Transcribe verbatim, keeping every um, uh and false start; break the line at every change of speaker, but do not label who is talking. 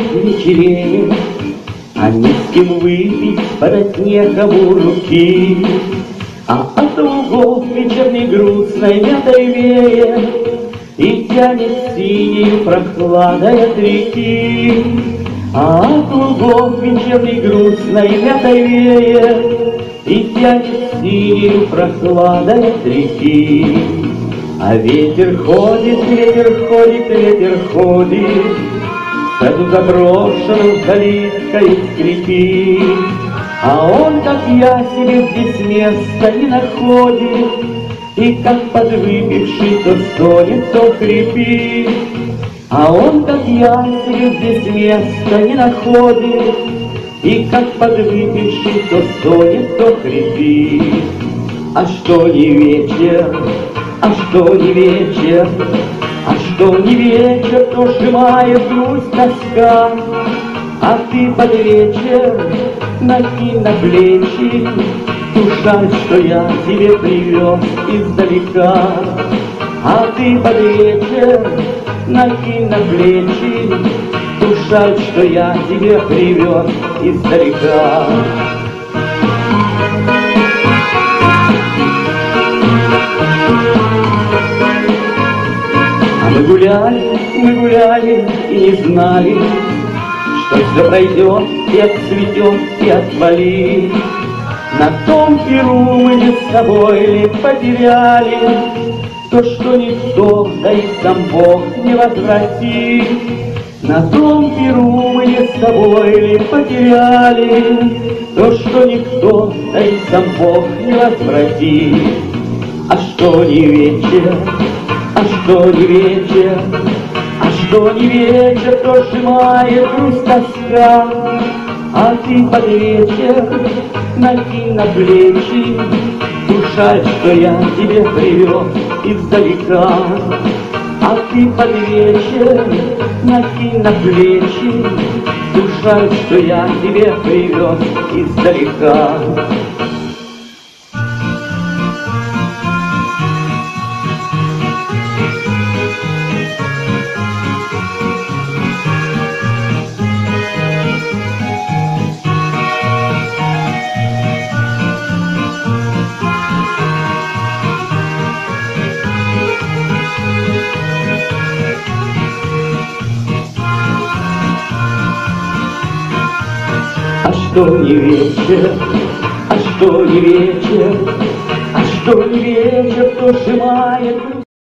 вечереет, а не с кем выпить подать некому руки. А от лугов вечерней грустной мятой веет и тянет синею прохладой от реки. А от лугов вечерней грустной мятой веет и тянет синею прохладой от реки. А ветер ходит, ветер ходит, ветер ходит, в саду заброшенным калиткой скрипит. А он, как я, себе здесь места не находит, и как подвыпивший то стонет, то хрипит. А он, как я, себе здесь места не находит, и как подвыпивший то стонет, то хрипит. А что не вечер, а что не вечер, а что не вечер, то сжимает грусть тоска. А ты под вечер накинь на плечи ту шаль, что я тебе привез издалека. А ты под вечер накинь на плечи ту шаль, что я тебе привез издалека. А мы гуляли, мы гуляли и не знали, что все пройдет и отцветет и отвалит. На том перу мы не с собой ли потеряли то, что никто, да и сам Бог не возвратит. На том перу мы не с собой ли потеряли то, что никто, да и сам Бог не возвратит. А что не вечер, а что не вечер, а что не вечер, то сжимает грусть тоска. А ты под вечер накинь на плечи ту шаль, что я тебе привез издалека. А ты под вечер накинь на плечи ту шаль, что я тебе привез издалека. А что не вечер, а что не вечер, а что не вечер, то сжимает